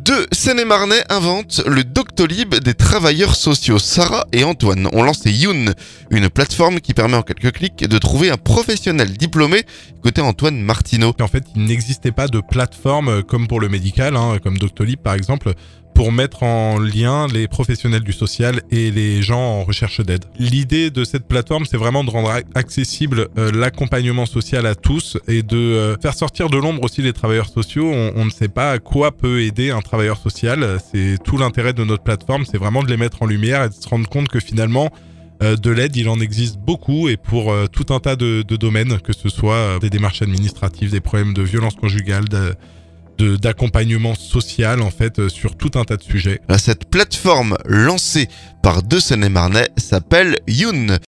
Deux Seine-et-Marnais inventent le Doctolib des travailleurs sociaux. Sarah et Antoine ont lancé Youn, une plateforme qui permet en quelques clics de trouver un professionnel diplômé, côté Antoine Martineau. En fait, il n'existait pas de plateforme comme pour le médical, comme Doctolib par exemple, pour mettre en lien les professionnels du social et les gens en recherche d'aide. L'idée de cette plateforme, c'est vraiment de rendre accessible l'accompagnement social à tous et de faire sortir de l'ombre aussi les travailleurs sociaux. On ne sait pas à quoi peut aider un travailleur social. C'est tout l'intérêt de notre plateforme, c'est vraiment de les mettre en lumière et de se rendre compte que finalement, de l'aide, il en existe beaucoup et pour tout un tas de domaines, que ce soit des démarches administratives, des problèmes de violence conjugale, d'accompagnement social en fait sur tout un tas de sujets. Cette plateforme lancée par Deux Seine-et-Marnais s'appelle Youn.